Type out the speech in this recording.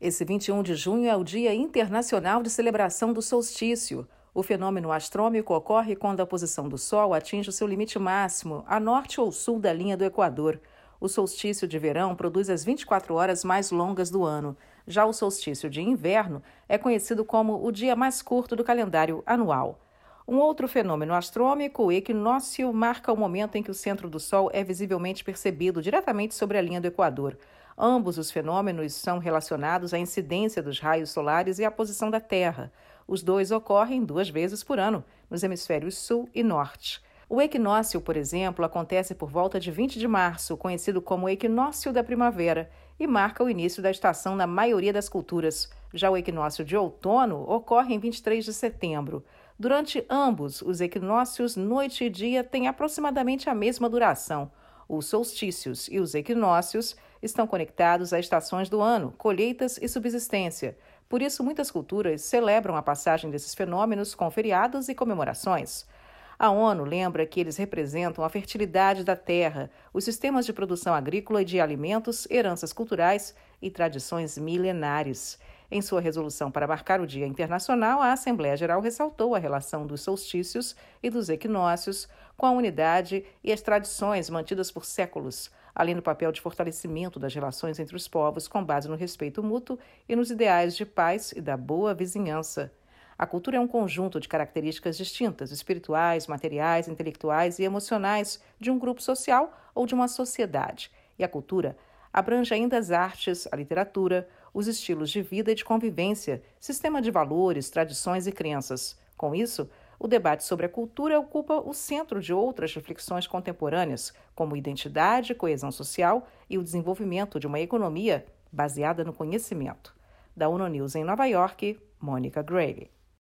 Esse 21 de junho é o Dia Internacional de Celebração do Solstício. O fenômeno astrônomico ocorre quando a posição do Sol atinge o seu limite máximo, a norte ou sul da linha do Equador. O solstício de verão produz as 24 horas mais longas do ano. Já o solstício de inverno é conhecido como o dia mais curto do calendário anual. Um outro fenômeno astrônomico, o equinócio, marca o momento em que o centro do Sol é visivelmente percebido diretamente sobre a linha do Equador. Ambos os fenômenos são relacionados à incidência dos raios solares e à posição da Terra. Os dois ocorrem 2 vezes por ano, nos hemisférios sul e norte. O equinócio, por exemplo, acontece por volta de 20 de março, conhecido como equinócio da primavera, e marca o início da estação na maioria das culturas. Já o equinócio de outono ocorre em 23 de setembro. Durante ambos, os equinócios, noite e dia, têm aproximadamente a mesma duração. Os solstícios e os equinócios estão conectados a estações do ano, colheitas e subsistência. Por isso, muitas culturas celebram a passagem desses fenômenos com feriados e comemorações. A ONU lembra que eles representam a fertilidade da terra, os sistemas de produção agrícola e de alimentos, heranças culturais e tradições milenares. Em sua resolução para marcar o Dia Internacional, a Assembleia Geral ressaltou a relação dos solstícios e dos equinócios com a unidade e as tradições mantidas por séculos, além do papel de fortalecimento das relações entre os povos com base no respeito mútuo e nos ideais de paz e da boa vizinhança. A cultura é um conjunto de características distintas, espirituais, materiais, intelectuais e emocionais de um grupo social ou de uma sociedade. E a cultura abrange ainda as artes, a literatura, os estilos de vida e de convivência, sistema de valores, tradições e crenças. Com isso, o debate sobre a cultura ocupa o centro de outras reflexões contemporâneas, como identidade, coesão social e o desenvolvimento de uma economia baseada no conhecimento. Da ONU News em Nova York, Mônica Grayle.